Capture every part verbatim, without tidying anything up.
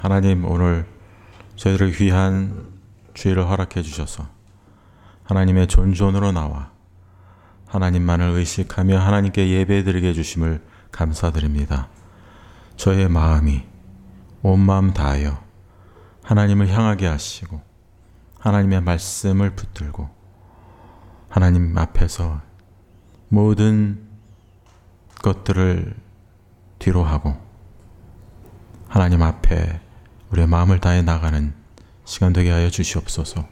하나님, 오늘 저희들을 귀한 주일을 허락해 주셔서 하나님의 존존으로 나와 하나님만을 의식하며 하나님께 예배드리게 해주심을 감사드립니다. 저의 마음이 온 마음 다하여 하나님을 향하게 하시고 하나님의 말씀을 붙들고 하나님 앞에서 모든 것들을 뒤로 하고 하나님 앞에 우리의 마음을 다해 나가는 시간 되게 하여 주시옵소서.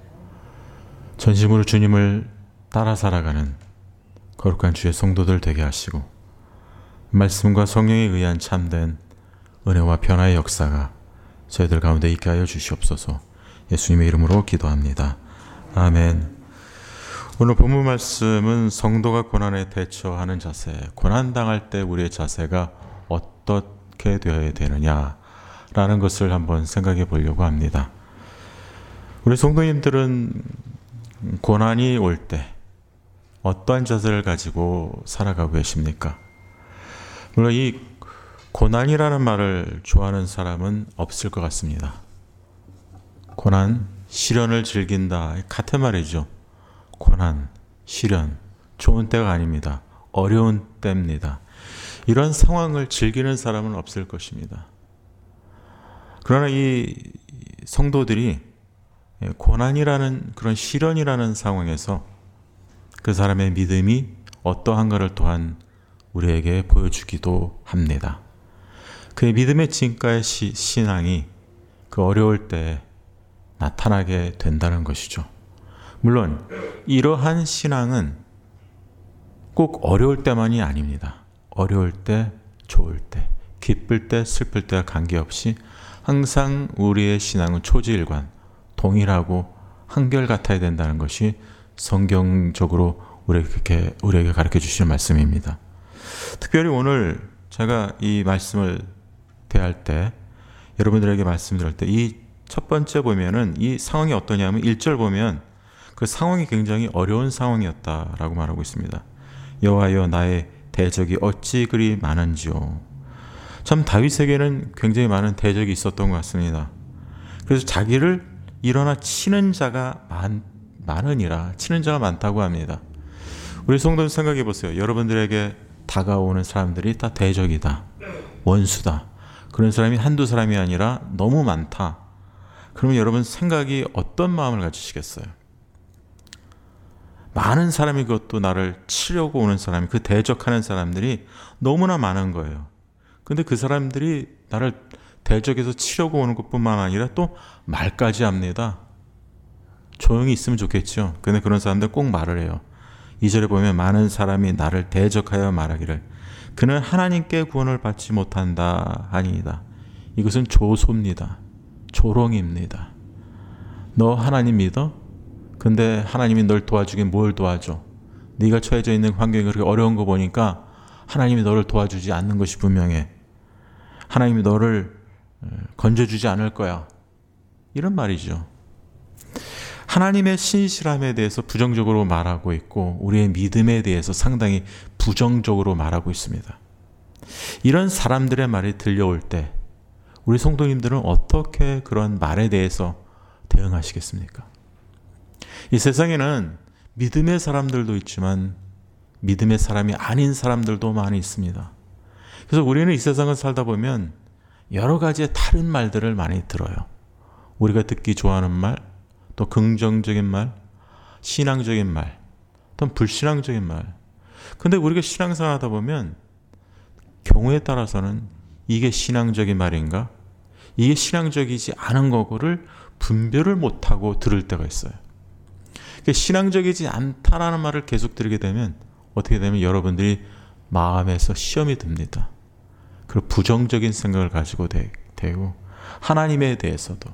전심으로 주님을 따라 살아가는 거룩한 주의 성도들 되게 하시고 말씀과 성령에 의한 참된 은혜와 변화의 역사가 저희들 가운데 있게 하여 주시옵소서. 예수님의 이름으로 기도합니다. 아멘. 오늘 본문 말씀은 성도가 고난에 대처하는 자세, 고난당할 때 우리의 자세가 어떻게 되어야 되느냐라는 것을 한번 생각해 보려고 합니다. 우리 성도님들은 고난이 올 때 어떠한 자세를 가지고 살아가고 계십니까? 물론 이 고난이라는 말을 좋아하는 사람은 없을 것 같습니다. 고난, 시련을 즐긴다, 같은 말이죠. 고난, 시련, 좋은 때가 아닙니다. 어려운 때입니다. 이런 상황을 즐기는 사람은 없을 것입니다. 그러나 이 성도들이 고난이라는 그런 시련이라는 상황에서 그 사람의 믿음이 어떠한가를 또한 우리에게 보여주기도 합니다. 그의 믿음의 진가의 시, 신앙이 그 어려울 때 나타나게 된다는 것이죠. 물론 이러한 신앙은 꼭 어려울 때만이 아닙니다. 어려울 때, 좋을 때, 기쁠 때, 슬플 때와 관계없이 항상 우리의 신앙은 초지일관, 동일하고 한결같아야 된다는 것이 성경적으로 우리에게, 우리에게 가르쳐 주시는 말씀입니다. 특별히 오늘 제가 이 말씀을 대할 때, 여러분들에게 말씀드릴 때 이 첫 번째 보면은 이 상황이 어떠냐면 일 절 보면 그 상황이 굉장히 어려운 상황이었다라고 말하고 있습니다. 여호와여 나의 대적이 어찌 그리 많은지요. 참 다윗에게는 굉장히 많은 대적이 있었던 것 같습니다. 그래서 자기를 일어나 치는 자가 많, 많으니라, 치는 자가 많다고 합니다. 우리 성도님 생각해 보세요. 여러분들에게 다가오는 사람들이 다 대적이다, 원수다. 그런 사람이 한두 사람이 아니라 너무 많다. 그러면 여러분 생각이 어떤 마음을 가지시겠어요? 많은 사람이, 그것도 나를 치려고 오는 사람이, 그 대적하는 사람들이 너무나 많은 거예요. 근데 그 사람들이 나를 대적해서 치려고 오는 것뿐만 아니라 또 말까지 합니다. 조용히 있으면 좋겠죠. 근데 그런 사람들 꼭 말을 해요. 이 절에 보면 많은 사람이 나를 대적하여 말하기를 그는 하나님께 구원을 받지 못한다 하니이다. 이것은 조소입니다. 조롱입니다. 너 하나님 믿어? 근데 하나님이 널 도와주긴 뭘 도와줘? 네가 처해져 있는 환경이 그렇게 어려운 거 보니까 하나님이 너를 도와주지 않는 것이 분명해. 하나님이 너를 건져주지 않을 거야. 이런 말이죠. 하나님의 신실함에 대해서 부정적으로 말하고 있고 우리의 믿음에 대해서 상당히 부정적으로 말하고 있습니다. 이런 사람들의 말이 들려올 때 우리 성도님들은 어떻게 그런 말에 대해서 대응하시겠습니까? 이 세상에는 믿음의 사람들도 있지만 믿음의 사람이 아닌 사람들도 많이 있습니다. 그래서 우리는 이 세상을 살다 보면 여러 가지의 다른 말들을 많이 들어요. 우리가 듣기 좋아하는 말, 또 긍정적인 말, 신앙적인 말, 또 불신앙적인 말. 근데 우리가 신앙생활 하다 보면 경우에 따라서는 이게 신앙적인 말인가? 이게 신앙적이지 않은 거를 분별을 못하고 들을 때가 있어요. 신앙적이지 않다라는 말을 계속 들게 되면 어떻게 되면 여러분들이 마음에서 시험이 듭니다. 그리고 부정적인 생각을 가지고 되고 하나님에 대해서도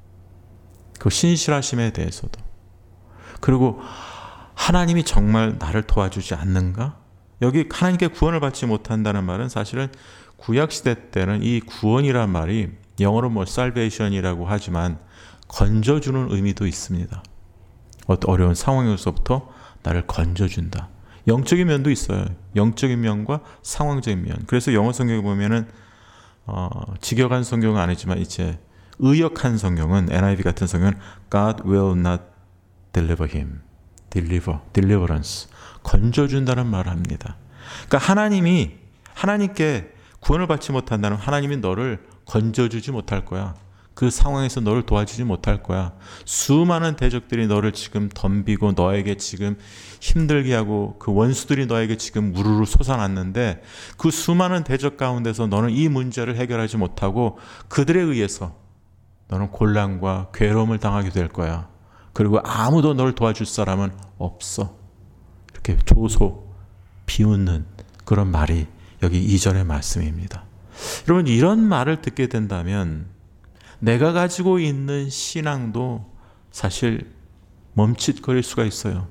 그 신실하심에 대해서도 그리고 하나님이 정말 나를 도와주지 않는가? 여기 하나님께 구원을 받지 못한다는 말은 사실은 구약시대 때는 이 구원이란 말이 영어로 뭐 salvation이라고 하지만 건져주는 의미도 있습니다. 어려운 상황에서부터 나를 건져준다. 영적인 면도 있어요. 영적인 면과 상황적인 면. 그래서 영어 성경에 보면은 어, 직역한 성경은 아니지만 이제 의역한 성경은 엔 아이 브이 같은 성경은 God will not deliver him. deliver, deliverance. 건져준다는 말을 합니다. 그러니까 하나님이 하나님께 구원을 받지 못한다는 하나님이 너를 건져주지 못할 거야. 그 상황에서 너를 도와주지 못할 거야. 수많은 대적들이 너를 지금 덤비고 너에게 지금 힘들게 하고 그 원수들이 너에게 지금 우르르 솟아났는데 그 수많은 대적 가운데서 너는 이 문제를 해결하지 못하고 그들에 의해서 너는 곤란과 괴로움을 당하게 될 거야. 그리고 아무도 너를 도와줄 사람은 없어. 이렇게 조소, 비웃는 그런 말이 여기 이 절의 말씀입니다. 여러분, 이런 말을 듣게 된다면 내가 가지고 있는 신앙도 사실 멈칫거릴 수가 있어요.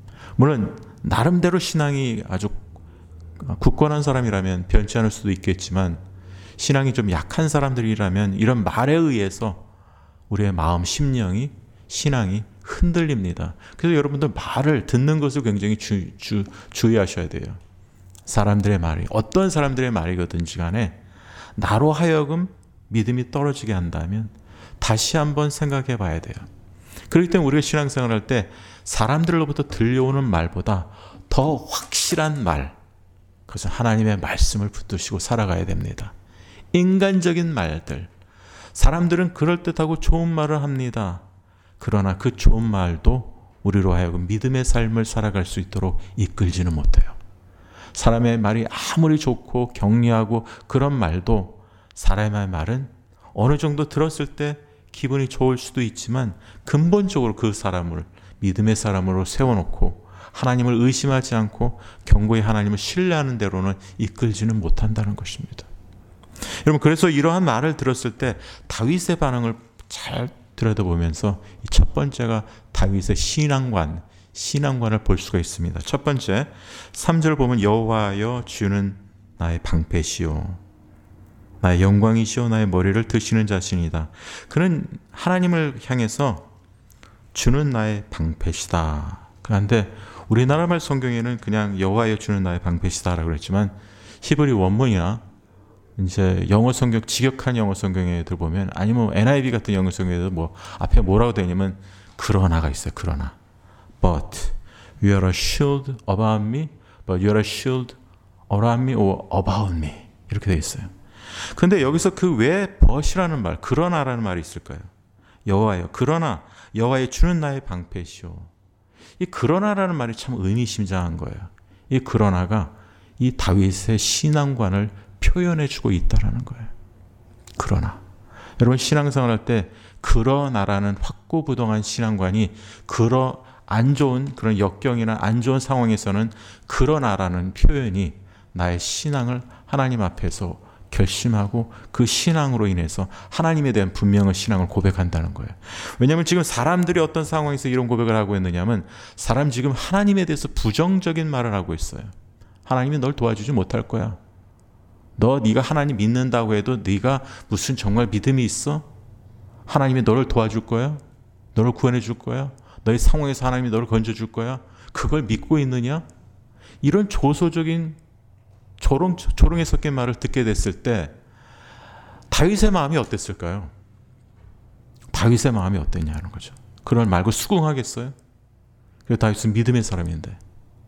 물론 나름대로 신앙이 아주 굳건한 사람이라면 변치 않을 수도 있겠지만 신앙이 좀 약한 사람들이라면 이런 말에 의해서 우리의 마음, 심령이, 신앙이 흔들립니다. 그래서 여러분들 말을 듣는 것을 굉장히 주, 주, 주의하셔야 돼요. 사람들의 말이 어떤 사람들의 말이거든지 간에 나로 하여금 믿음이 떨어지게 한다면 다시 한번 생각해 봐야 돼요. 그렇기 때문에 우리가 신앙생활할 때 사람들로부터 들려오는 말보다 더 확실한 말, 그것은 하나님의 말씀을 붙드시고 살아가야 됩니다. 인간적인 말들, 사람들은 그럴듯하고 좋은 말을 합니다. 그러나 그 좋은 말도 우리로 하여금 믿음의 삶을 살아갈 수 있도록 이끌지는 못해요. 사람의 말이 아무리 좋고 격려하고 그런 말도 사람의 말은 어느 정도 들었을 때 기분이 좋을 수도 있지만 근본적으로 그 사람을 믿음의 사람으로 세워놓고 하나님을 의심하지 않고 견고히 하나님을 신뢰하는 대로는 이끌지는 못한다는 것입니다. 여러분, 그래서 이러한 말을 들었을 때 다윗의 반응을 잘 들여다보면서 첫 번째가 다윗의 신앙관, 신앙관을 볼 수가 있습니다. 첫 번째, 삼 절 보면 여호와여 주는 나의 방패시오 나의 영광이시오 나의 머리를 드시는 자신이다. 그는 하나님을 향해서 주는 나의 방패시다. 그런데 우리나라 말 성경에는 그냥 여호와여 주는 나의 방패시다라고 그랬지만 히브리 원문이나 이제 영어 성경, 직역한 영어 성경에 들어보면 아니면 엔 아이 브이 같은 영어 성경에도 뭐 앞에 뭐라고 되냐면 그러나가 있어요. 그러나. But you are a shield about me, but you are a shield around me or about me. 이렇게 되어 있어요. 근데 여기서 그 왜 but이라는 말, 그러나라는 말이 있을까요? 여호와여, 그러나 여호와의 주는 나의 방패시오. 이 그러나라는 말이 참 의미심장한 거예요. 이 그러나가 이 다윗의 신앙관을 표현해주고 있다라는 거예요. 그러나 여러분, 신앙생활할 때 그러나라는 확고부동한 신앙관이 그러 안 좋은 그런 역경이나 안 좋은 상황에서는 그러나라는 표현이 나의 신앙을 하나님 앞에서 결심하고 그 신앙으로 인해서 하나님에 대한 분명한 신앙을 고백한다는 거예요. 왜냐하면 지금 사람들이 어떤 상황에서 이런 고백을 하고 있느냐면 사람 지금 하나님에 대해서 부정적인 말을 하고 있어요. 하나님이 널 도와주지 못할 거야. 너 네가 하나님 믿는다고 해도 네가 무슨 정말 믿음이 있어? 하나님이 너를 도와줄 거야? 너를 구원해 줄 거야? 너의 상황에서 하나님이 너를 건져줄 거야? 그걸 믿고 있느냐? 이런 조소적인 조롱, 조롱에 섞인 말을 듣게 됐을 때 다윗의 마음이 어땠을까요? 다윗의 마음이 어땠냐는 거죠. 그런 말고 수긍하겠어요? 그래서 다윗은 믿음의 사람인데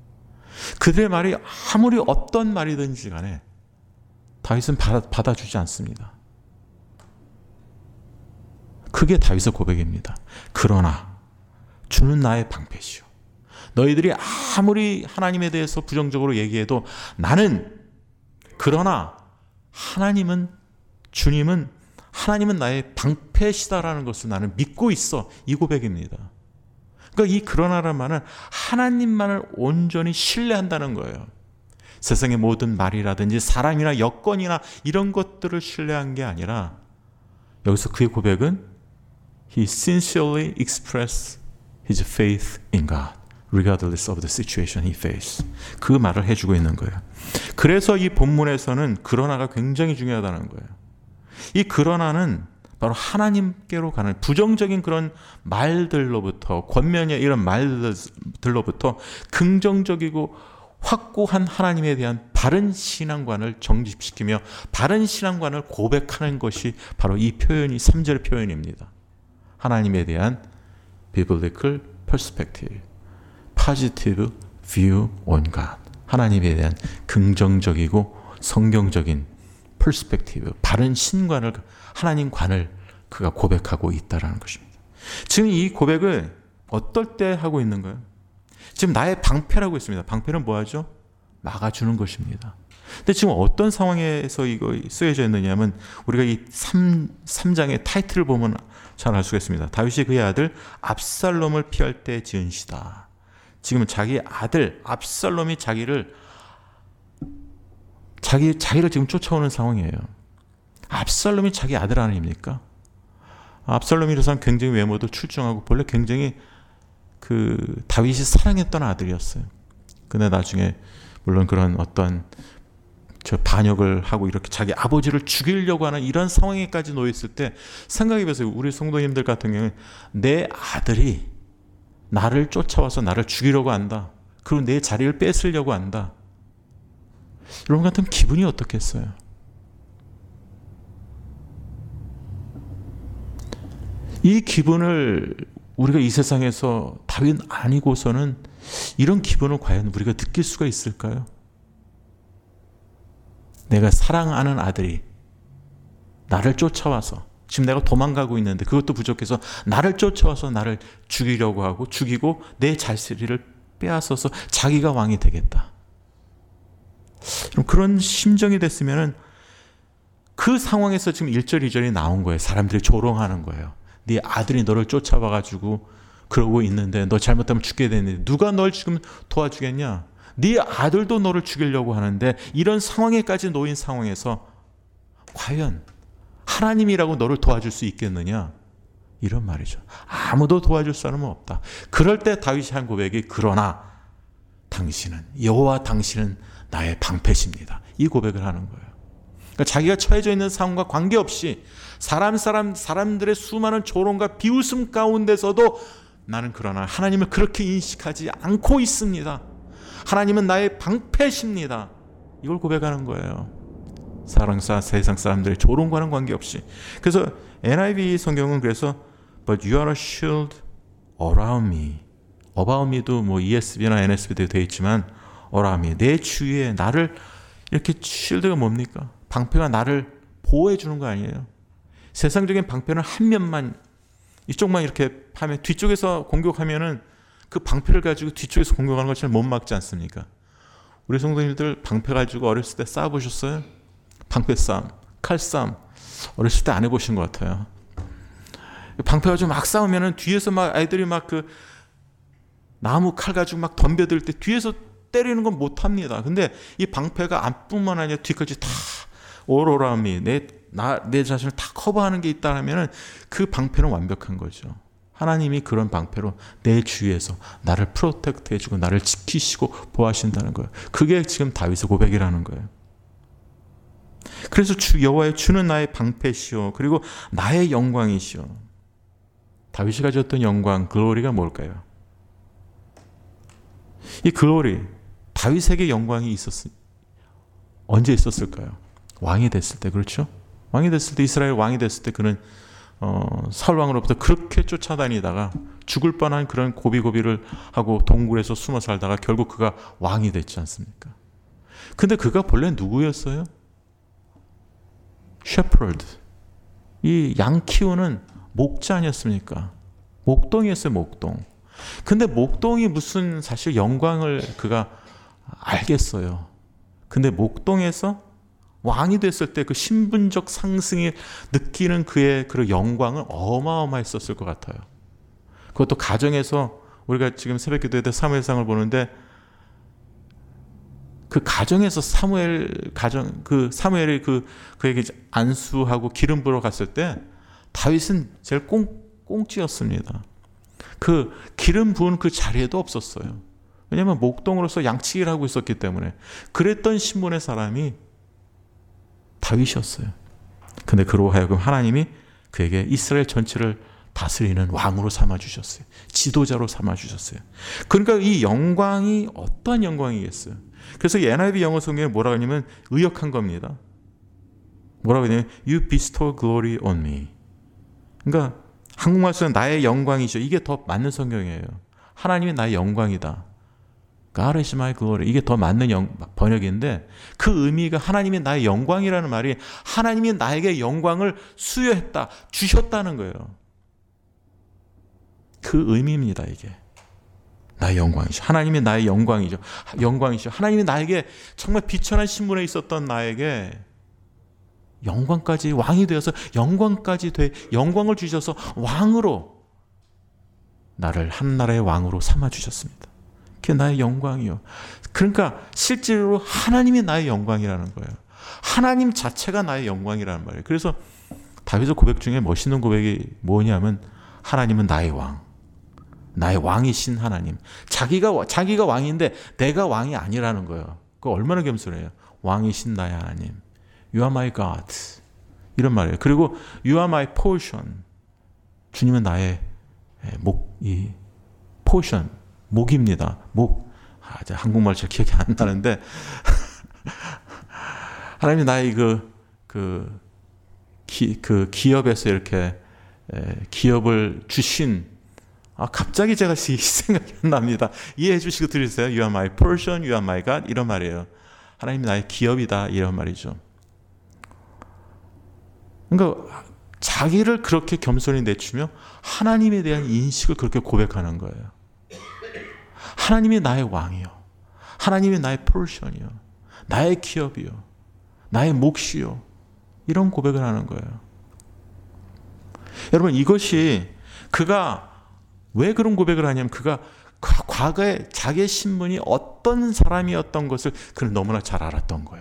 그들의 말이 아무리 어떤 말이든지 간에 다윗은 받아, 받아주지 않습니다. 그게 다윗의 고백입니다. 그러나 주는 나의 방패시오. 너희들이 아무리 하나님에 대해서 부정적으로 얘기해도 나는 그러나 하나님은 주님은 하나님은 나의 방패시다라는 것을 나는 믿고 있어. 이 고백입니다. 그러니까 이 그러나라는 말은 하나님만을 온전히 신뢰한다는 거예요. 세상의 모든 말이라든지 사람이나 여건이나 이런 것들을 신뢰한 게 아니라 여기서 그의 고백은 He sincerely expressed his faith in God regardless of the situation he faced. 그 말을 해주고 있는 거예요. 그래서 이 본문에서는 그러나가 굉장히 중요하다는 거예요. 이 그러나는 바로 하나님께로 가는 부정적인 그런 말들로부터 권면의 이런 말들로부터 긍정적이고 확고한 하나님에 대한 바른 신앙관을 정립시키며 바른 신앙관을 고백하는 것이 바로 이 표현이 삼 절 표현입니다. 하나님에 대한 biblical perspective, positive view on God. 하나님에 대한 긍정적이고 성경적인 perspective, 바른 신관을, 하나님관을 그가 고백하고 있다는 것입니다. 지금 이 고백을 어떨 때 하고 있는 거예요? 지금 나의 방패라고 있습니다. 방패는 뭐하죠? 막아주는 것입니다. 근데 지금 어떤 상황에서 이거 쓰여져 있느냐면 우리가 이 삼, 삼 장의 타이틀을 보면 잘 알 수가 있습니다. 다윗이 그의 아들 압살롬을 피할 때 지은 시다. 지금 자기 아들 압살롬이 자기를 자기, 자기를 지금 쫓아오는 상황이에요. 압살롬이 자기 아들 아닙니까? 압살롬이라는 사람 굉장히 외모도 출중하고 본래 굉장히 그 다윗이 사랑했던 아들이었어요. 근데 나중에 물론 그런 어떤 저 반역을 하고 이렇게 자기 아버지를 죽이려고 하는 이런 상황에까지 놓였을 때 생각해 보세요. 우리 성도님들 같은 경우에 내 아들이 나를 쫓아와서 나를 죽이려고 한다. 그리고 내 자리를 뺏으려고 한다. 여러분 같으면 기분이 어떻겠어요? 이 기분을 우리가 이 세상에서 다윗 아니고서는 이런 기분을 과연 우리가 느낄 수가 있을까요? 내가 사랑하는 아들이 나를 쫓아와서 지금 내가 도망가고 있는데 그것도 부족해서 나를 쫓아와서 나를 죽이려고 하고 죽이고 내 자리를 빼앗아서 자기가 왕이 되겠다. 그럼 그런 심정이 됐으면 그 상황에서 지금 일 절 이 절이 나온 거예요. 사람들이 조롱하는 거예요. 네 아들이 너를 쫓아와가지고 그러고 있는데 너 잘못하면 죽게 되는데 누가 널 지금 도와주겠냐? 네 아들도 너를 죽이려고 하는데 이런 상황에까지 놓인 상황에서 과연 하나님이라고 너를 도와줄 수 있겠느냐? 이런 말이죠. 아무도 도와줄 사람은 없다. 그럴 때 다윗이 한 고백이 그러나 당신은 여호와 당신은 나의 방패십니다. 이 고백을 하는 거예요. 그러니까 자기가 처해져 있는 상황과 관계없이 사람 사람 사람들의 수많은 조롱과 비웃음 가운데서도 나는 그러나 하나님을 그렇게 인식하지 않고 있습니다. 하나님은 나의 방패십니다. 이걸 고백하는 거예요. 사랑사 세상 사람들의 조롱과는 관계없이. 그래서 엔 아이 브이 성경은 그래서 But you are a shield around me. About me도 뭐 이 에스 비나 엔 에스 비도 되어 있지만 around me. 내 주위에 나를 이렇게 쉴드가 뭡니까? 방패가 나를 보호해 주는 거 아니에요. 세상적인 방패는 한 면만 이쪽만 이렇게 하면 뒤쪽에서 공격하면은 그 방패를 가지고 뒤쪽에서 공격하는 걸 잘 못 막지 않습니까? 우리 성도님들 방패 가지고 어렸을 때 싸워보셨어요? 방패 싸움, 칼 싸움 어렸을 때 안 해보신 것 같아요. 방패 가지고 막 싸우면은 뒤에서 막 아이들이 막 그 나무 칼 가지고 막 덤벼들 때 뒤에서 때리는 건 못 합니다. 근데 이 방패가 앞뿐만 아니라 뒤까지 다 오로라미 내 나 내 자신을 다 커버하는 게 있다면은 그 방패는 완벽한 거죠. 하나님이 그런 방패로 내 주위에서 나를 프로텍트 해주고 나를 지키시고 보호하신다는 거예요. 그게 지금 다윗의 고백이라는 거예요. 그래서 주 여호와의 주는 나의 방패시오 그리고 나의 영광이시오. 다윗이 가졌던 영광, 글로리가 뭘까요? 이 글로리, 다윗에게 영광이 있었 언제 있었을까요? 왕이 됐을 때, 그렇죠? 왕이 됐을 때, 이스라엘 왕이 됐을 때 그는 어, 사울 왕으로부터 그렇게 쫓아다니다가 죽을 뻔한 그런 고비고비를 하고 동굴에서 숨어 살다가 결국 그가 왕이 됐지 않습니까? 근데 그가 본래 누구였어요? shepherd. 이 양 키우는 목자 아니었습니까? 목동이었어요, 목동. 근데 목동이 무슨 사실 영광을 그가 알겠어요. 근데 목동에서 왕이 됐을 때 그 신분적 상승이 느끼는 그의 그 영광은 어마어마했었을 것 같아요. 그것도 가정에서 우리가 지금 새벽 기도회 때 사무엘상을 보는데 그 가정에서 사무엘 가정 그 사무엘이 그 그에게 안수하고 기름 부러 갔을 때 다윗은 제일 꽁 꽁찌였습니다. 그 기름 부은 그 자리에도 없었어요. 왜냐하면 목동으로서 양치기를 하고 있었기 때문에. 그랬던 신분의 사람이 다윗이었어요. 근데 그로 하여금 하나님이 그에게 이스라엘 전체를 다스리는 왕으로 삼아주셨어요. 지도자로 삼아주셨어요. 그러니까 이 영광이 어떠한 영광이겠어요. 그래서 엔아이브이 영어 성경에 뭐라고 하냐면 의역한 겁니다. 뭐라고 하냐면 You bestow glory on me. 그러니까 한국말 쓰는 나의 영광이죠. 이게 더 맞는 성경이에요. 하나님이 나의 영광이다. God is my glory. 이게 더 맞는 영, 번역인데 그 의미가 하나님이 나의 영광이라는 말이 하나님이 나에게 영광을 수여했다, 주셨다는 거예요. 그 의미입니다. 이게 나의 영광이죠. 하나님이 나의 영광이죠. 영광이죠. 하나님이 나에게 정말 비천한 신분에 있었던 나에게 영광까지 왕이 되어서 영광까지 돼 영광을 주셔서 왕으로 나를 한 나라의 왕으로 삼아 주셨습니다. 그게 나의 영광이요. 그러니까 실제로 하나님이 나의 영광이라는 거예요. 하나님 자체가 나의 영광이라는 말이에요. 그래서 다윗의 고백 중에 멋있는 고백이 뭐냐면 하나님은 나의 왕. 나의 왕이신 하나님. 자기가 자기가 왕인데 내가 왕이 아니라는 거예요. 그거 얼마나 겸손해요. 왕이신 나의 하나님. You are my God. 이런 말이에요. 그리고 You are my portion. 주님은 나의 목, 이 portion, 목입니다. 목. 아, 한국말 잘 기억이 안 나는데 하나님이 나의 그, 그, 기, 그 기업에서 이렇게 에, 기업을 주신 아, 갑자기 제가 생각이 안 납니다. 이해해 주시고 들으세요. You are my portion, you are my God. 이런 말이에요. 하나님이 나의 기업이다. 이런 말이죠. 그러니까 자기를 그렇게 겸손히 내추며 하나님에 대한 인식을 그렇게 고백하는 거예요. 하나님이 나의 왕이요. 하나님이 나의 portion이요. 나의 기업이요. 나의 몫이요. 이런 고백을 하는 거예요. 여러분, 이것이 그가 왜 그런 고백을 하냐면 그가 과거에 자기의 신분이 어떤 사람이었던 것을 그는 너무나 잘 알았던 거예요.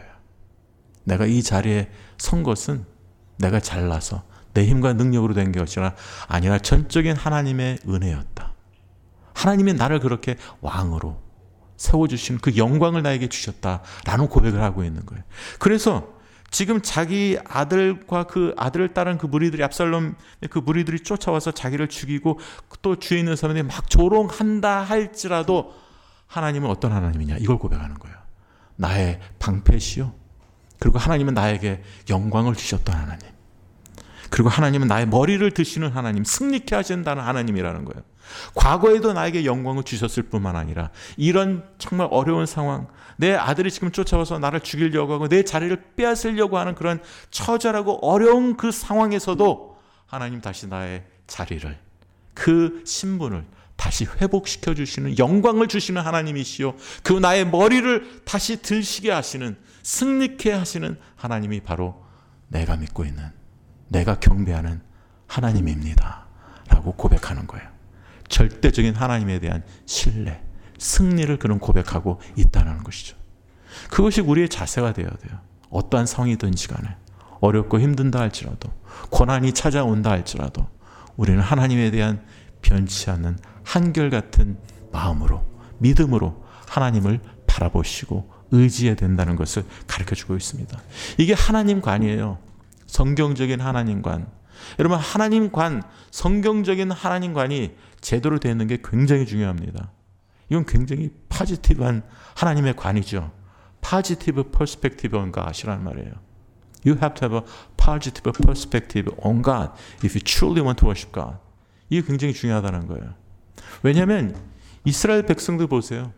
내가 이 자리에 선 것은 내가 잘나서 내 힘과 능력으로 된 것이 아니라 전적인 하나님의 은혜였다. 하나님이 나를 그렇게 왕으로 세워주신 그 영광을 나에게 주셨다라는 고백을 하고 있는 거예요. 그래서 지금 자기 아들과 그 아들을 따른 그 무리들이 압살롬의 그 무리들이 쫓아와서 자기를 죽이고 또 주위에 있는 사람들이 막 조롱한다 할지라도 하나님은 어떤 하나님이냐 이걸 고백하는 거예요. 나의 방패시요. 그리고 하나님은 나에게 영광을 주셨던 하나님. 그리고 하나님은 나의 머리를 드시는 하나님, 승리케 하신다는 하나님이라는 거예요. 과거에도 나에게 영광을 주셨을 뿐만 아니라 이런 정말 어려운 상황, 내 아들이 지금 쫓아와서 나를 죽이려고 하고 내 자리를 빼앗으려고 하는 그런 처절하고 어려운 그 상황에서도 하나님 다시 나의 자리를, 그 신분을 다시 회복시켜 주시는, 영광을 주시는 하나님이시요, 그 나의 머리를 다시 들시게 하시는, 승리케 하시는 하나님이 바로 내가 믿고 있는, 내가 경배하는 하나님입니다 라고 고백하는 거예요. 절대적인 하나님에 대한 신뢰, 승리를 그는 고백하고 있다는 것이죠. 그것이 우리의 자세가 되어야 돼요. 어떠한 상황이든지 간에 어렵고 힘든다 할지라도, 고난이 찾아온다 할지라도 우리는 하나님에 대한 변치 않는 한결같은 마음으로, 믿음으로 하나님을 바라보시고 의지해야 된다는 것을 가르쳐주고 있습니다. 이게 하나님관이에요. 성경적인 하나님관. 여러분, 하나님관, 성경적인 하나님관이 제대로 되어 있는 게 굉장히 중요합니다. 이건 굉장히 포지티브한 하나님의 관이죠. positive perspective on God이라는 말이에요. You have to have a positive perspective on God if you truly want to worship God. 이게 굉장히 중요하다는 거예요. 왜냐하면 이스라엘 백성들 보세요.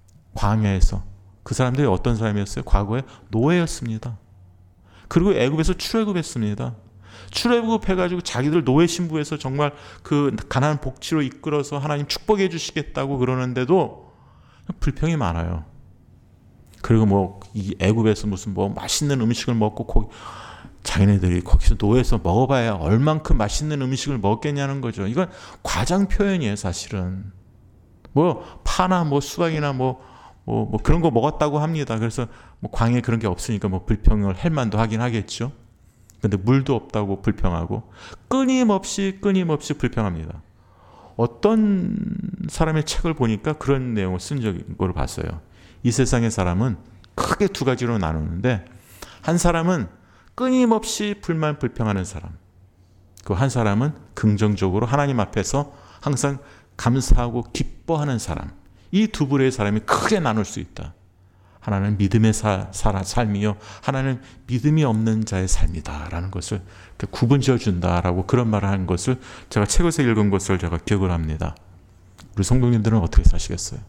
광야에서 그 사람들이 어떤 사람이었어요? 과거에 노예였습니다. 그리고 애굽에서 출애굽했습니다. 출애굽해가지고 자기들 노예 신부에서 정말 그 가나안 복지로 이끌어서 하나님 축복해 주시겠다고 그러는데도 불평이 많아요. 그리고 뭐 이 애굽에서 무슨 뭐 맛있는 음식을 먹고 거기 자기네들이 거기서 노예에서 먹어봐야 얼만큼 맛있는 음식을 먹겠냐는 거죠. 이건 과장 표현이에요, 사실은. 뭐 파나 뭐 수박이나 뭐 뭐, 뭐 그런 거 먹었다고 합니다. 그래서 뭐 광야에 그런 게 없으니까 뭐 불평을 할 만도 하긴 하겠죠. 근데 물도 없다고 불평하고 끊임없이 끊임없이 불평합니다. 어떤 사람의 책을 보니까 그런 내용을 쓴 걸 봤어요. 이 세상의 사람은 크게 두 가지로 나누는데, 한 사람은 끊임없이 불만 불평하는 사람, 그 한 사람은 긍정적으로 하나님 앞에서 항상 감사하고 기뻐하는 사람. 이 두 부류의 사람이 크게 나눌 수 있다. 하나는 믿음의 사, 사, 삶이요, 하나는 믿음이 없는 자의 삶이다라는 것을 구분 지어준다라고 그런 말을 한 것을 제가 책에서 읽은 것을 제가 기억을 합니다. 우리 성도님들은 어떻게 사시겠어요?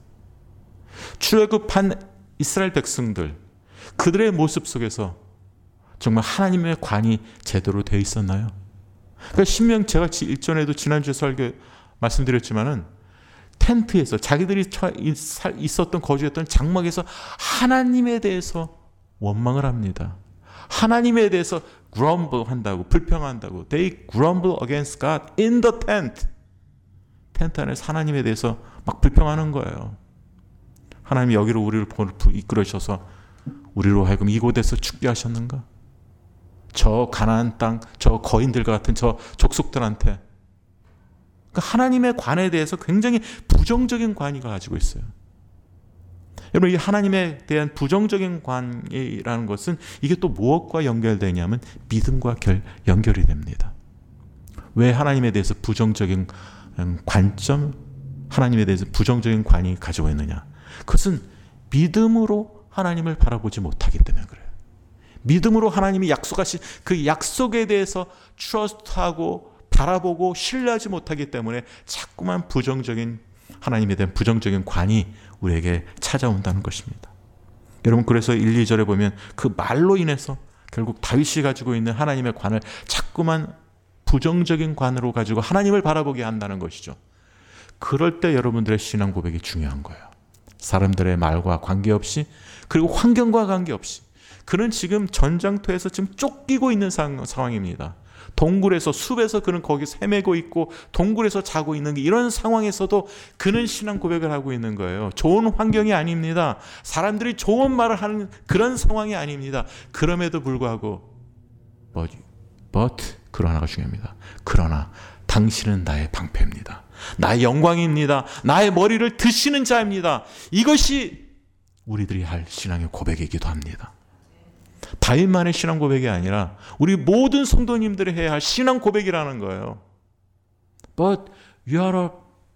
출애굽한 이스라엘 백성들, 그들의 모습 속에서 정말 하나님의 관이 제대로 되어 있었나요? 그러니까 신명, 제가 일전에도 지난주에 설교 말씀드렸지만은 텐트에서 자기들이 있었던 거주했던 장막에서 하나님에 대해서 원망을 합니다. 하나님에 대해서 grumble 한다고, 불평한다고. They grumble against God in the tent. 텐트 안에서 하나님에 대해서 막 불평하는 거예요. 하나님이 여기로 우리를 이끌으셔서 우리로 하여금 이곳에서 죽게 하셨는가? 저 가나안 땅, 저 거인들과 같은 저 족속들한테. 그러니까 하나님의 관에 대해서 굉장히 부정적인 관의가 가지고 있어요. 여러분, 이 하나님에 대한 부정적인 관이라는 것은 이게 또 무엇과 연결되냐면 믿음과 결, 연결이 됩니다. 왜 하나님에 대해서 부정적인 관점, 하나님에 대해서 부정적인 관이 가지고 있느냐? 그것은 믿음으로 하나님을 바라보지 못하기 때문에 그래요. 믿음으로 하나님이 약속하신 그 약속에 대해서 트러스트하고 바라보고 신뢰하지 못하기 때문에 자꾸만 부정적인, 하나님에 대한 부정적인 관이 우리에게 찾아온다는 것입니다. 여러분, 그래서 일, 이 절에 보면 그 말로 인해서 결국 다윗이 가지고 있는 하나님의 관을 자꾸만 부정적인 관으로 가지고 하나님을 바라보게 한다는 것이죠. 그럴 때 여러분들의 신앙 고백이 중요한 거예요. 사람들의 말과 관계없이, 그리고 환경과 관계없이. 그는 지금 전장터에서 지금 쫓기고 있는 상황입니다. 동굴에서, 숲에서 그는 거기서 헤매고 있고 동굴에서 자고 있는 이런 상황에서도 그는 신앙 고백을 하고 있는 거예요. 좋은 환경이 아닙니다. 사람들이 좋은 말을 하는 그런 상황이 아닙니다. 그럼에도 불구하고 but, but 그러나가 중요합니다. 그러나 당신은 나의 방패입니다. 나의 영광입니다. 나의 머리를 드시는 자입니다. 이것이 우리들이 할 신앙의 고백이기도 합니다. 다윗만의 신앙 고백이 아니라 우리 모든 성도님들이 해야 할 신앙 고백이라는 거예요. But you are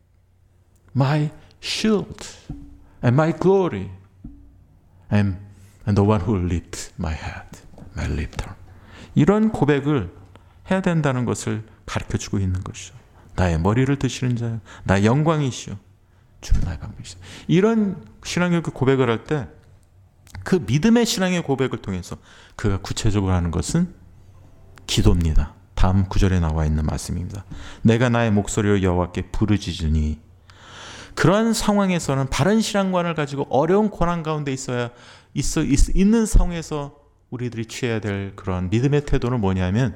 my shield and my glory and, and the one who lifts my head, my lifter. 이런 고백을 해야 된다는 것을 가르쳐주고 있는 것이죠. 나의 머리를 드시는 자요, 나의 영광이시오, 주는 나의 방패이시오. 이런 신앙의 고백을 할 때 그 믿음의 신앙의 고백을 통해서 그가 구체적으로 하는 것은 기도입니다. 다음 구절에 나와 있는 말씀입니다. 내가 나의 목소리로 여호와께 부르짖으니. 그런 상황에서는 바른 신앙관을 가지고 어려운 고난 가운데 있어야 있어, 있, 있는 상황에서 우리들이 취해야 될 그런 믿음의 태도는 뭐냐면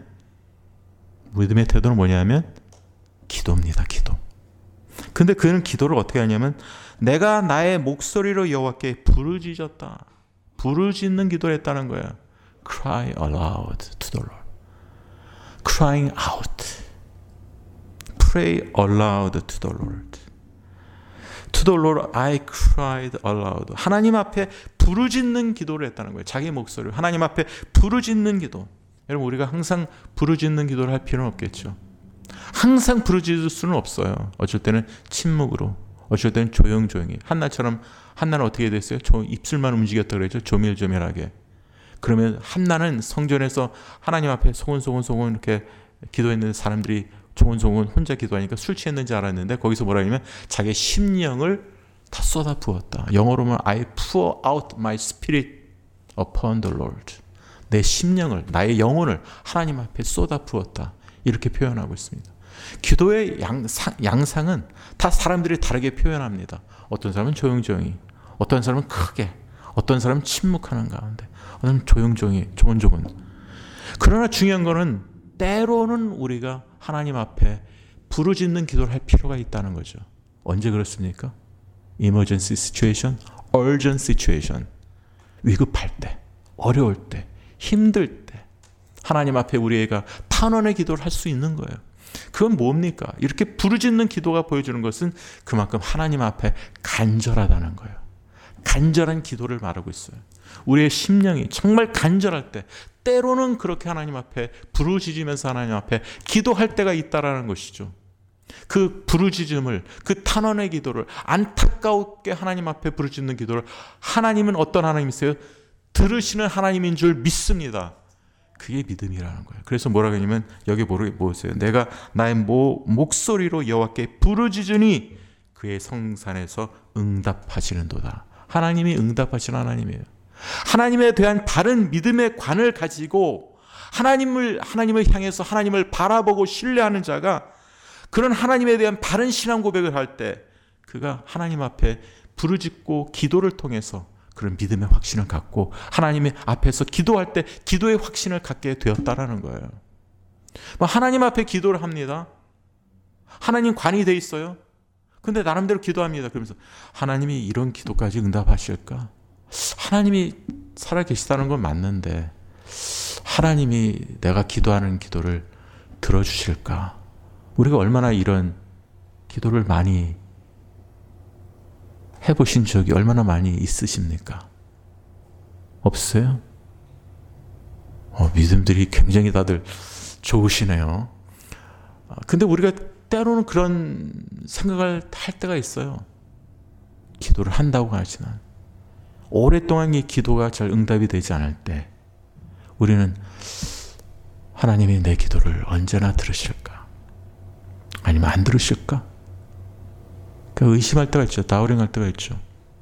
믿음의 태도는 뭐냐면 기도입니다. 기도. 근데 그는 기도를 어떻게 하냐면 내가 나의 목소리로 여호와께 부르짖었다. 부르짖는 기도를 했다는 거예요. Cry aloud to the Lord. Crying out. Pray aloud to the Lord. To the Lord I cried aloud. 하나님 앞에 부르짖는 기도를 했다는 거예요. 자기 목소리를 하나님 앞에 부르짖는 기도. 여러분, 우리가 항상 부르짖는 기도를 할 필요는 없겠죠. 항상 부르짖을 수는 없어요. 어쩔 때는 침묵으로, 어쩔 때는 조용조용히. 한나처럼, 한나는 어떻게 됐어요? 저 입술만 움직였다 그랬죠. 조밀조밀하게. 그러면 한나는 성전에서 하나님 앞에 소곤소곤소곤 이렇게 기도했는 사람들이 소곤소곤 혼자 기도하니까 술 취했는지 알았는데 거기서 뭐라 하냐면 자기의 심령을 다 쏟아 부었다. 영어로는 I pour out my spirit upon the Lord. 내 심령을, 나의 영혼을 하나님 앞에 쏟아 부었다. 이렇게 표현하고 있습니다. 기도의 양상, 양상은 다 사람들이 다르게 표현합니다. 어떤 사람은 조용조용히, 어떤 사람은 크게, 어떤 사람은 침묵하는 가운데, 어떤 사람은 조용조용히, 조곤조곤. 그러나 중요한 거는 때로는 우리가 하나님 앞에 부르짖는 기도를 할 필요가 있다는 거죠. 언제 그렇습니까? Emergency situation, urgent situation. 위급할 때, 어려울 때, 힘들 때 하나님 앞에 우리가 탄원의 기도를 할 수 있는 거예요. 그건 뭡니까? 이렇게 부르짖는 기도가 보여주는 것은 그만큼 하나님 앞에 간절하다는 거예요. 간절한 기도를 말하고 있어요. 우리의 심령이 정말 간절할 때, 때로는 그렇게 하나님 앞에 부르짖으면서 하나님 앞에 기도할 때가 있다라는 것이죠. 그 부르짖음을, 그 탄원의 기도를, 안타깝게 하나님 앞에 부르짖는 기도를 하나님은 어떤 하나님이세요? 들으시는 하나님인 줄 믿습니다. 그게 믿음이라는 거예요. 그래서 뭐라고 하냐면 여기 보세요. 내가 나의 모, 목소리로 여호와께 부르짖으니 그의 성산에서 응답하시는도다. 하나님이 응답하시는 하나님이에요. 하나님에 대한 바른 믿음의 관을 가지고 하나님을 하나님을 향해서 하나님을 바라보고 신뢰하는 자가 그런 하나님에 대한 바른 신앙 고백을 할 때 그가 하나님 앞에 부르짖고 기도를 통해서 그런 믿음의 확신을 갖고 하나님의 앞에서 기도할 때 기도의 확신을 갖게 되었다라는 거예요. 하나님 앞에 기도를 합니다. 하나님 관이 돼 있어요. 근데 나름대로 기도합니다. 그러면서 하나님이 이런 기도까지 응답하실까? 하나님이 살아계시다는 건 맞는데 하나님이 내가 기도하는 기도를 들어주실까? 우리가 얼마나 이런 기도를 많이 해보신 적이 얼마나 많이 있으십니까? 없어요? 어, 믿음들이 굉장히 다들 좋으시네요. 근데 우리가 때로는 그런 생각을 할 때가 있어요. 기도를 한다고 하지만 오랫동안 이 기도가 잘 응답이 되지 않을 때 우리는 하나님이 내 기도를 언제나 들으실까? 아니면 안 들으실까? 의심할 때가 있죠. 다우링할 때가 있죠.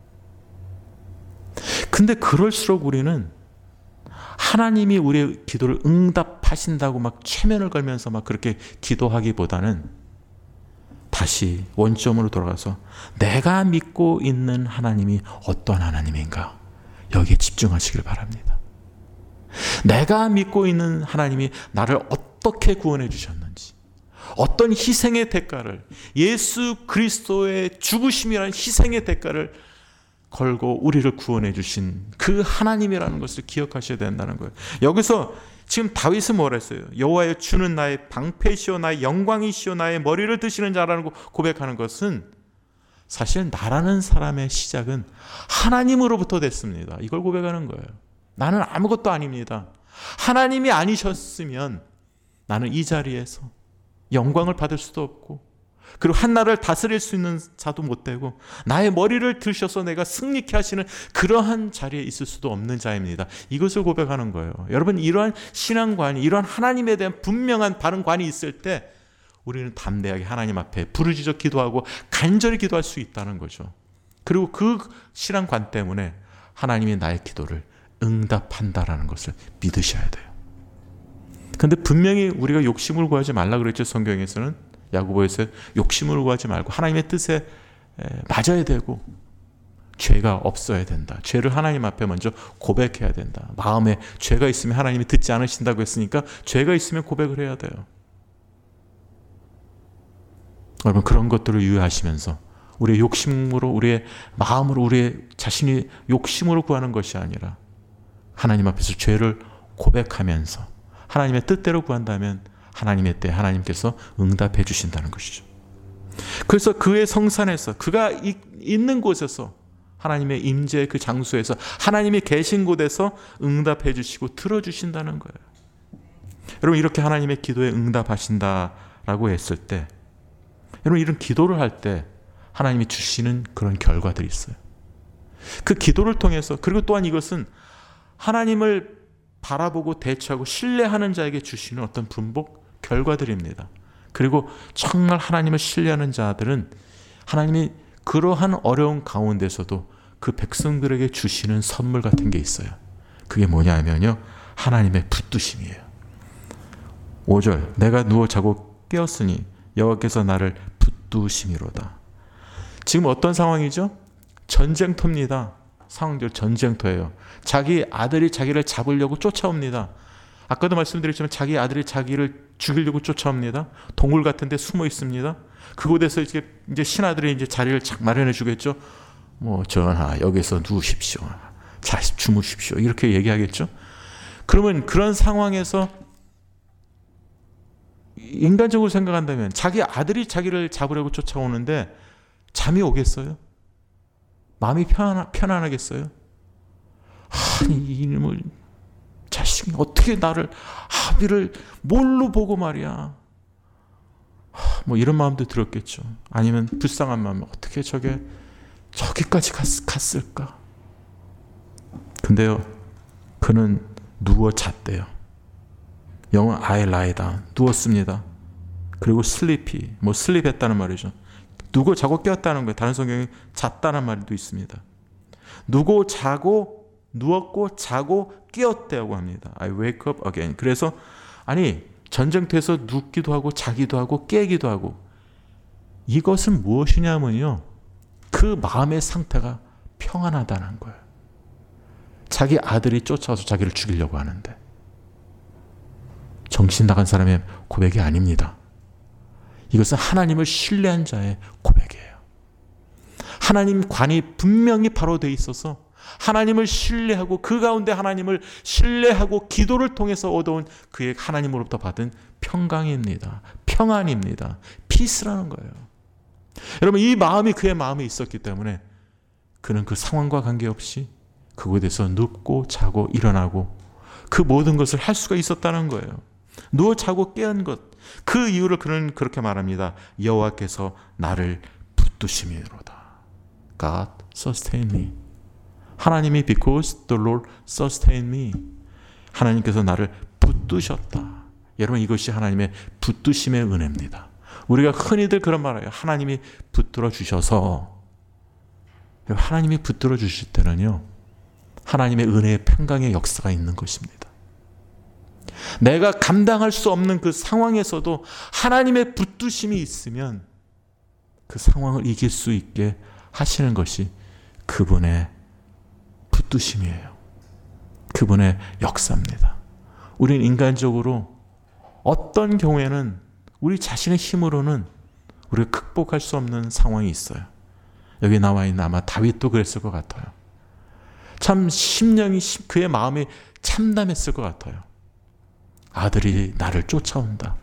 근데 그럴수록 우리는 하나님이 우리의 기도를 응답하신다고 막 최면을 걸면서 막 그렇게 기도하기보다는 다시 원점으로 돌아가서 내가 믿고 있는 하나님이 어떤 하나님인가 여기에 집중하시길 바랍니다. 내가 믿고 있는 하나님이 나를 어떻게 구원해 주셨는지, 어떤 희생의 대가를, 예수 그리스도의 죽으심이라는 희생의 대가를 걸고 우리를 구원해 주신 그 하나님이라는 것을 기억하셔야 된다는 거예요. 여기서 지금 다윗은 뭐라 했어요? 여호와여, 주는 나의 방패시오 나의 영광이시오 나의 머리를 드시는 자라는 고백하는 것은 사실 나라는 사람의 시작은 하나님으로부터 됐습니다. 이걸 고백하는 거예요. 나는 아무것도 아닙니다. 하나님이 아니셨으면 나는 이 자리에서 영광을 받을 수도 없고, 그리고 한나라를 다스릴 수 있는 자도 못 되고, 나의 머리를 드셔서 내가 승리케 하시는 그러한 자리에 있을 수도 없는 자입니다. 이것을 고백하는 거예요. 여러분, 이러한 신앙관이, 이러한 하나님에 대한 분명한 바른 관이 있을 때 우리는 담대하게 하나님 앞에 부르짖어 기도하고 간절히 기도할 수 있다는 거죠. 그리고 그 신앙관 때문에 하나님이 나의 기도를 응답한다라는 것을 믿으셔야 돼요. 근데 분명히 우리가 욕심을 구하지 말라 그랬죠. 성경에서는 야고보에서 욕심을 구하지 말고 하나님의 뜻에 맞아야 되고 죄가 없어야 된다. 죄를 하나님 앞에 먼저 고백해야 된다. 마음에 죄가 있으면 하나님이 듣지 않으신다고 했으니까 죄가 있으면 고백을 해야 돼요. 여러분, 그런 것들을 유의하시면서 우리의 욕심으로, 우리의 마음으로, 우리의 자신이 욕심으로 구하는 것이 아니라 하나님 앞에서 죄를 고백하면서 하나님의 뜻대로 구한다면 하나님의 때 하나님께서 응답해 주신다는 것이죠. 그래서 그의 성산에서, 그가 있는 곳에서, 하나님의 임재의 그 장소에서, 하나님이 계신 곳에서 응답해 주시고 들어주신다는 거예요. 여러분, 이렇게 하나님의 기도에 응답하신다라고 했을 때, 여러분, 이런 기도를 할 때 하나님이 주시는 그런 결과들이 있어요. 그 기도를 통해서, 그리고 또한 이것은 하나님을 바라보고 대처하고 신뢰하는 자에게 주시는 어떤 분복 결과들입니다. 그리고 정말 하나님을 신뢰하는 자들은 하나님이 그러한 어려운 가운데서도 그 백성들에게 주시는 선물 같은 게 있어요. 그게 뭐냐 하면요, 하나님의 붙드심이에요. 오 절, 내가 누워 자고 깨었으니 여호와께서 나를 붙드심이로다. 지금 어떤 상황이죠? 전쟁터입니다. 상황대로 전쟁터예요. 자기 아들이 자기를 잡으려고 쫓아옵니다. 아까도 말씀드렸지만 자기 아들이 자기를 죽이려고 쫓아옵니다. 동굴 같은 데 숨어 있습니다. 그곳에서 이제, 이제 신하들이 이제 자리를 착 마련해 주겠죠. 뭐, 전하, 여기서 누우십시오. 자, 주무십시오. 이렇게 얘기하겠죠. 그러면 그런 상황에서 인간적으로 생각한다면 자기 아들이 자기를 잡으려고 쫓아오는데 잠이 오겠어요? 마음이 편안, 편안하겠어요? 아니 이놈의 자식이 어떻게 나를 아비를 뭘로 보고 말이야. 뭐 이런 마음도 들었겠죠. 아니면 불쌍한 마음, 어떻게 저게 저기까지 갔, 갔을까. 근데요, 그는 누워 잤대요. 영어 I lie down, 누웠습니다. 그리고 슬리피, 뭐 슬립했다는 말이죠. 누고 자고 깨었다는 거예요. 다른 성경에 잤다는 말도 있습니다. 누고 자고 누웠고 자고 깨었다고 합니다. I wake up again. 그래서 아니 전쟁터에서 눕기도 하고 자기도 하고 깨기도 하고, 이것은 무엇이냐면요, 그 마음의 상태가 평안하다는 거예요. 자기 아들이 쫓아와서 자기를 죽이려고 하는데, 정신 나간 사람의 고백이 아닙니다. 이것은 하나님을 신뢰한 자의 고백이에요. 하나님 관이 분명히 바로 돼 있어서 하나님을 신뢰하고 그 가운데 하나님을 신뢰하고 기도를 통해서 얻어온 그의 하나님으로부터 받은 평강입니다. 평안입니다. 피스라는 거예요. 여러분, 이 마음이 그의 마음에 있었기 때문에 그는 그 상황과 관계없이 그곳에서 눕고 자고 일어나고 그 모든 것을 할 수가 있었다는 거예요. 누워 자고 깨은 것, 그 이유를 그는 그렇게 말합니다. 여호와께서 나를 붙드심이로다. God sustain me. 하나님이 because the Lord sustain me. 하나님께서 나를 붙드셨다. 여러분, 이것이 하나님의 붙드심의 은혜입니다. 우리가 흔히들 그런 말을 해요. 하나님이 붙들어 주셔서. 하나님이 붙들어 주실 때는요, 하나님의 은혜의 평강의 역사가 있는 것입니다. 내가 감당할 수 없는 그 상황에서도 하나님의 붙드심이 있으면 그 상황을 이길 수 있게 하시는 것이 그분의 붙드심이에요. 그분의 역사입니다. 우리는 인간적으로 어떤 경우에는 우리 자신의 힘으로는 우리가 극복할 수 없는 상황이 있어요. 여기 나와 있는 아마 다윗도 그랬을 것 같아요. 참 심령이, 그의 마음이 참담했을 것 같아요. 아들이 나를 쫓아온다.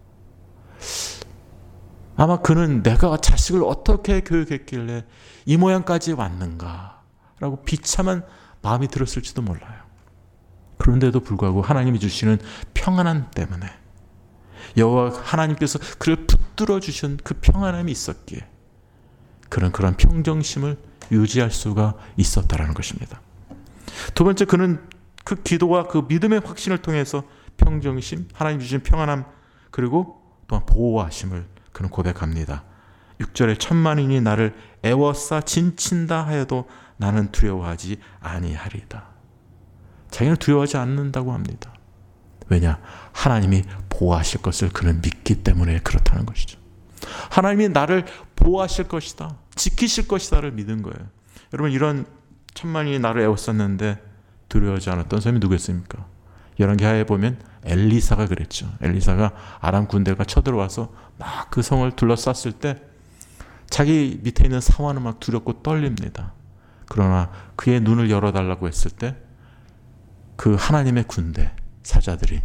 아마 그는 내가 자식을 어떻게 교육했길래 이 모양까지 왔는가 라고 비참한 마음이 들었을지도 몰라요. 그런데도 불구하고 하나님이 주시는 평안함 때문에, 여호와 하나님께서 그를 붙들어 주신 그 평안함이 있었기에 그런 그런 평정심을 유지할 수가 있었다라는 것입니다. 두 번째, 그는 그 기도와 그 믿음의 확신을 통해서 평정심, 하나님 주신 평안함, 그리고 또한 보호하심을 그는 고백합니다. 육 절에 천만인이 나를 애워싸 진친다 하여도 나는 두려워하지 아니하리다. 자기는 두려워하지 않는다고 합니다. 왜냐? 하나님이 보호하실 것을 그는 믿기 때문에 그렇다는 것이죠. 하나님이 나를 보호하실 것이다, 지키실 것이다를 믿은 거예요. 여러분, 이런 천만인이 나를 애워쌌는데 두려워하지 않았던 사람이 누구였습니까? 열왕기하에 보면 엘리사가 그랬죠. 엘리사가 아람 군대가 쳐들어와서 막 그 성을 둘러쌌을 때 자기 밑에 있는 사원은 막 두렵고 떨립니다. 그러나 그의 눈을 열어달라고 했을 때 그 하나님의 군대 사자들이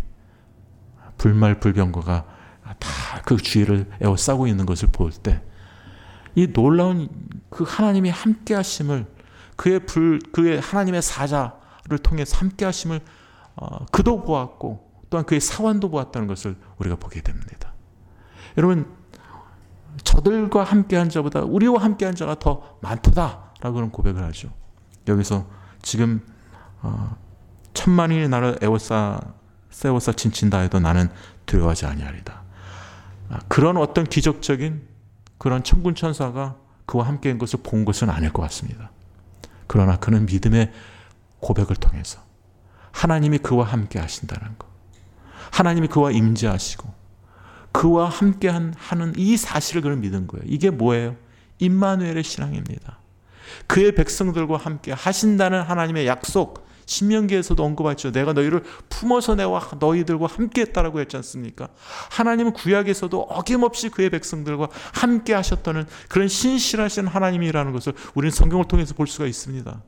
불말불병거가 다 그 주위를 에워싸고 있는 것을 볼 때 이 놀라운 그 하나님이 함께 하심을, 그의 불, 그의 하나님의 사자를 통해서 함께 하심을 어, 그도 보았고 또한 그의 사원도 보았다는 것을 우리가 보게 됩니다. 여러분, 저들과 함께한 자보다 우리와 함께한 자가 더 많다라고 그런 고백을 하죠. 여기서 지금 어, 천만인이 나를 애워싸 세워싸 진친다 해도 나는 두려워하지 아니하리다. 그런 어떤 기적적인 그런 천군 천사가 그와 함께한 것을 본 것은 아닐 것 같습니다. 그러나 그는 믿음의 고백을 통해서 하나님이 그와 함께 하신다는 것, 하나님이 그와 임재하시고 그와 함께 하는 이 사실을 그는 믿은 거예요. 이게 뭐예요? 임마누엘의 신앙입니다. 그의 백성들과 함께 하신다는 하나님의 약속, 신명기에서도 언급하죠. 내가 너희를 품어서 내와 너희들과 함께 했다라고 했지 않습니까? 하나님은 구약에서도 어김없이 그의 백성들과 함께 하셨다는 그런 신실하신 하나님이라는 것을 우리는 성경을 통해서 볼 수가 있습니다.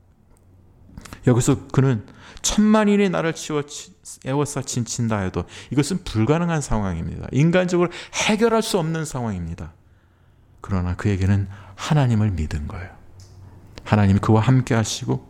여기서 그는 천만인이 나를 치워 애워싸 진친다 해도 이것은 불가능한 상황입니다. 인간적으로 해결할 수 없는 상황입니다. 그러나 그에게는 하나님을 믿은 거예요. 하나님이 그와 함께 하시고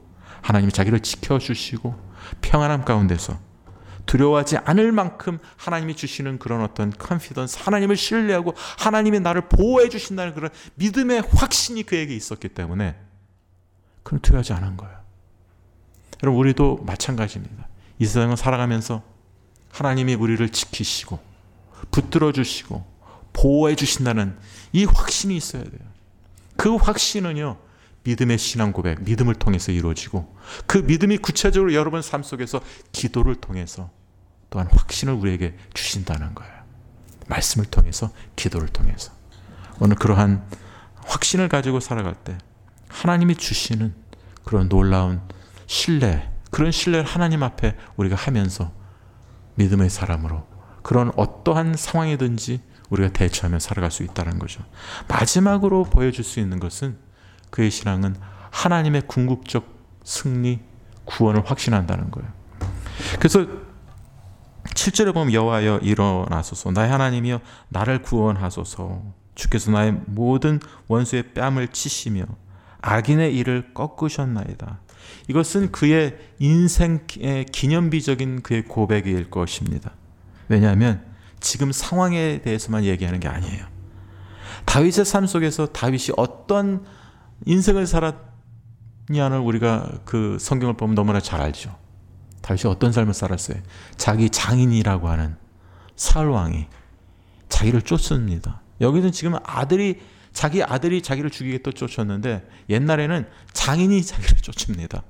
하나님이 자기를 지켜주시고 평안함 가운데서 두려워하지 않을 만큼 하나님이 주시는 그런 어떤 컨피던스, 하나님을 신뢰하고 하나님이 나를 보호해 주신다는 그런 믿음의 확신이 그에게 있었기 때문에 그는 두려워하지 않은 거예요. 여러분, 우리도 마찬가지입니다. 이 세상을 살아가면서 하나님이 우리를 지키시고 붙들어 주시고 보호해 주신다는 이 확신이 있어야 돼요. 그 확신은요, 믿음의 신앙 고백, 믿음을 통해서 이루어지고, 그 믿음이 구체적으로 여러분 삶 속에서 기도를 통해서 또한 확신을 우리에게 주신다는 거예요. 말씀을 통해서, 기도를 통해서. 오늘 그러한 확신을 가지고 살아갈 때 하나님이 주시는 그런 놀라운 신뢰, 그런 신뢰를 하나님 앞에 우리가 하면서 믿음의 사람으로 그런 어떠한 상황이든지 우리가 대처하며 살아갈 수 있다는 거죠. 마지막으로 보여줄 수 있는 것은 그의 신앙은 하나님의 궁극적 승리, 구원을 확신한다는 거예요. 그래서 칠 절에 보면 여호와여 일어나소서, 나의 하나님이여 나를 구원하소서, 주께서 나의 모든 원수의 뺨을 치시며 악인의 일을 꺾으셨나이다. 이것은 그의 인생의 기념비적인 그의 고백일 것입니다. 왜냐하면 지금 상황에 대해서만 얘기하는 게 아니에요. 다윗의 삶 속에서 다윗이 어떤 인생을 살았냐를 우리가 그 성경을 보면 너무나 잘 알죠. 다윗이 어떤 삶을 살았어요? 자기 장인이라고 하는 사울 왕이 자기를 쫓습니다. 여기는 지금 아들이 자기 아들이 자기를 죽이겠다 쫓았는데, 옛날에는 장인이 자기를 쫓습니다.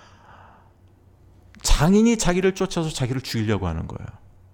장인이 자기를 쫓아서 자기를 죽이려고 하는 거예요.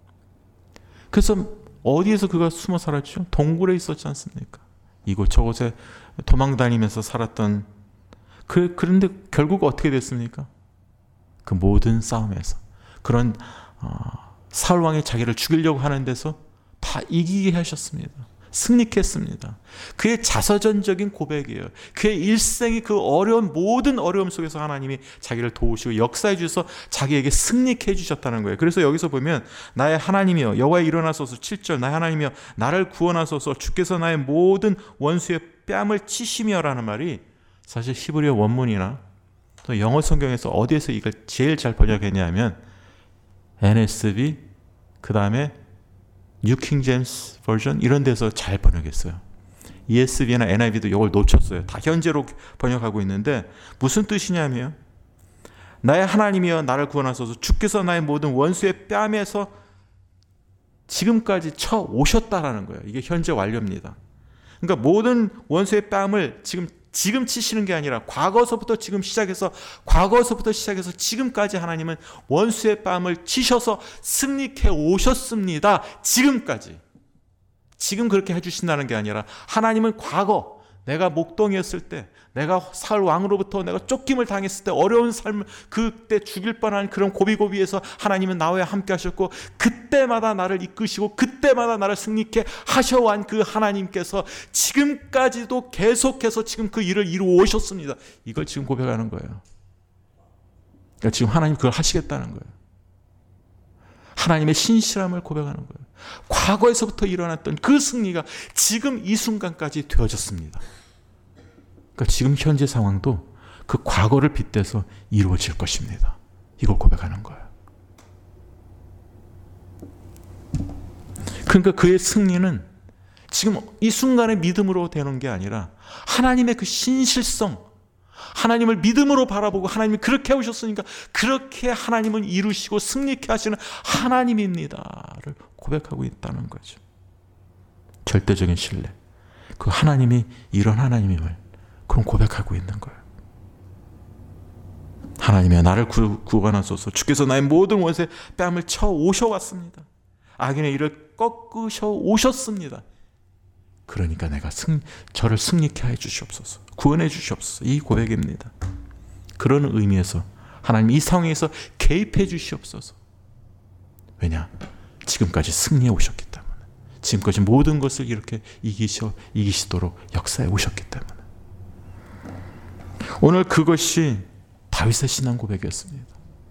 그래서 어디에서 그가 숨어 살았죠? 동굴에 있었지 않습니까? 이곳 저곳에 도망다니면서 살았던 그, 그런데 결국 어떻게 됐습니까? 그 모든 싸움에서 그런 어, 사울 왕이 자기를 죽이려고 하는 데서 다 이기게 하셨습니다. 승리했습니다. 그의 자서전적인 고백이에요. 그의 일생이 그 어려운 모든 어려움 속에서 하나님이 자기를 도우시고 역사해 주셔서 자기에게 승리케 해주셨다는 거예요. 그래서 여기서 보면 나의 하나님이여 여호와여 일어나소서, 칠 절 나의 하나님이여 나를 구원하소서, 주께서 나의 모든 원수의 뺨을 치시며 라는 말이 사실 히브리어 원문이나 또 영어 성경에서 어디에서 이걸 제일 잘 번역했냐면 엔에스비, 그 다음에 뉴 킹 제임스 버전 이런 데서 잘 번역했어요. 이에스비나 엔아이브이도 이걸 놓쳤어요. 다 현재로 번역하고 있는데 무슨 뜻이냐면 나의 하나님이여 나를 구원하소서, 주께서 나의 모든 원수의 뺨에서 지금까지 쳐 오셨다라는 거예요. 이게 현재 완료입니다. 그러니까 모든 원수의 뺨을 지금 지금 치시는 게 아니라 과거서부터 지금 시작해서 과거서부터 시작해서 지금까지 하나님은 원수의 뺨을 치셔서 승리케 오셨습니다. 지금까지. 지금 그렇게 해주신다는 게 아니라 하나님은 과거 내가 목동이었을 때, 내가 사울 왕으로부터 내가 쫓김을 당했을 때, 어려운 삶을 그때 죽일 뻔한 그런 고비고비에서 하나님은 나와 함께 하셨고, 그때마다 나를 이끄시고 그때마다 나를 승리케 하셔온 그 하나님께서 지금까지도 계속해서 지금 그 일을 이루어 오셨습니다. 이걸 지금 고백하는 거예요. 그러니까 지금 하나님 그걸 하시겠다는 거예요. 하나님의 신실함을 고백하는 거예요. 과거에서부터 일어났던 그 승리가 지금 이 순간까지 되어졌습니다. 그러니까 지금 현재 상황도 그 과거를 빗대서 이루어질 것입니다. 이걸 고백하는 거예요. 그러니까 그의 승리는 지금 이 순간의 믿음으로 되는 게 아니라 하나님의 그 신실성, 하나님을 믿음으로 바라보고 하나님이 그렇게 해오셨으니까 그렇게 하나님은 이루시고 승리케 하시는 하나님입니다를 고백하고 있다는 거죠. 절대적인 신뢰. 그 하나님이 이런 하나님임을 그럼 고백하고 있는 거예요. 하나님이여 나를 구, 구원하소서, 주께서 나의 모든 원수의 뺨을 쳐 오셔왔습니다. 악인의 일을 꺾으셔 오셨습니다. 그러니까 내가 승, 저를 승리케 해 주시옵소서, 구원해 주시옵소서, 이 고백입니다. 그런 의미에서 하나님 이 상황에서 개입해 주시옵소서. 왜냐? 지금까지 승리해 오셨기 때문에, 지금까지 모든 것을 이렇게 이기셔, 이기시도록 역사해 오셨기 때문에. 오늘 그것이 다윗의 신앙 고백이었습니다.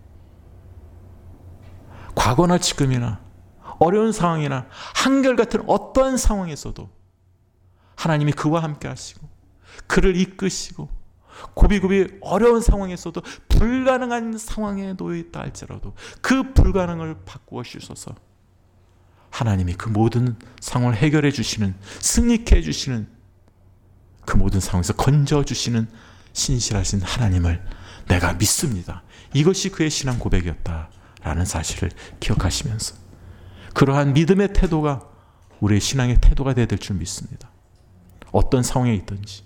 과거나 지금이나 어려운 상황이나 한결같은 어떠한 상황에서도 하나님이 그와 함께 하시고 그를 이끄시고 고비고비 어려운 상황에서도 불가능한 상황에 놓여 있다 할지라도 그 불가능을 바꾸어 주셔서 하나님이 그 모든 상황을 해결해 주시는, 승리케 해 주시는, 그 모든 상황에서 건져 주시는 신실하신 하나님을 내가 믿습니다. 이것이 그의 신앙 고백이었다라는 사실을 기억하시면서 그러한 믿음의 태도가 우리의 신앙의 태도가 되어야 될 줄 믿습니다. 어떤 상황에 있든지,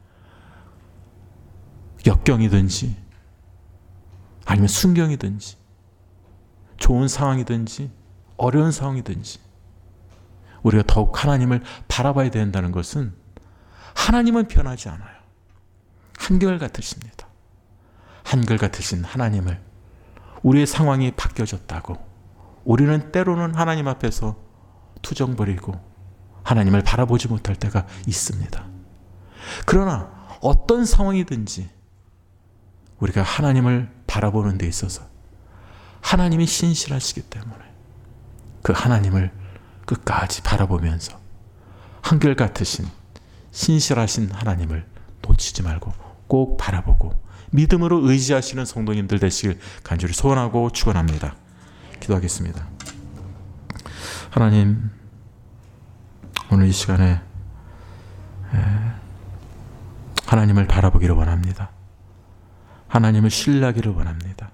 역경이든지 아니면 순경이든지 좋은 상황이든지 어려운 상황이든지 우리가 더욱 하나님을 바라봐야 된다는 것은, 하나님은 변하지 않아요. 한결같으십니다. 한결같으신 하나님을, 우리의 상황이 바뀌어졌다고 우리는 때로는 하나님 앞에서 투정 부리고 하나님을 바라보지 못할 때가 있습니다. 그러나 어떤 상황이든지 우리가 하나님을 바라보는 데 있어서 하나님이 신실하시기 때문에 그 하나님을 끝까지 바라보면서 한결같으신 신실하신 하나님을 놓치지 말고 꼭 바라보고 믿음으로 의지하시는 성도님들 되시길 간절히 소원하고 축원합니다. 기도하겠습니다. 하나님, 오늘 이 시간에 하나님을 바라보기를 원합니다. 하나님을 신뢰하기를 원합니다.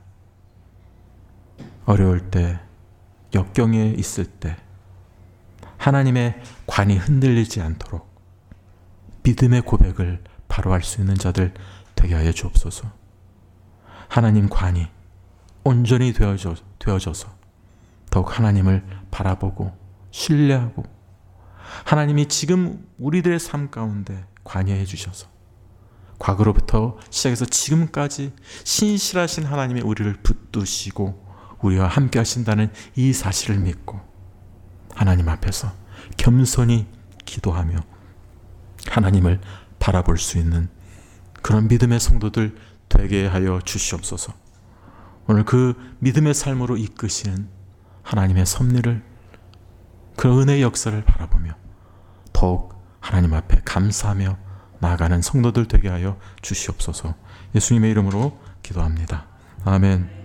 어려울 때, 역경에 있을 때 하나님의 관이 흔들리지 않도록 믿음의 고백을 바로 할 수 있는 자들 되게 하여 주옵소서. 하나님 관이 온전히 되어져, 되어져서 더욱 하나님을 바라보고 신뢰하고 하나님이 지금 우리들의 삶 가운데 관여해 주셔서 과거로부터 시작해서 지금까지 신실하신 하나님이 우리를 붙드시고 우리와 함께 하신다는 이 사실을 믿고 하나님 앞에서 겸손히 기도하며 하나님을 바라볼 수 있는 그런 믿음의 성도들 되게 하여 주시옵소서. 오늘 그 믿음의 삶으로 이끄시는 하나님의 섭리를, 그 은혜의 역사를 바라보며 더욱 하나님 앞에 감사하며 나아가는 성도들 되게 하여 주시옵소서. 예수님의 이름으로 기도합니다. 아멘.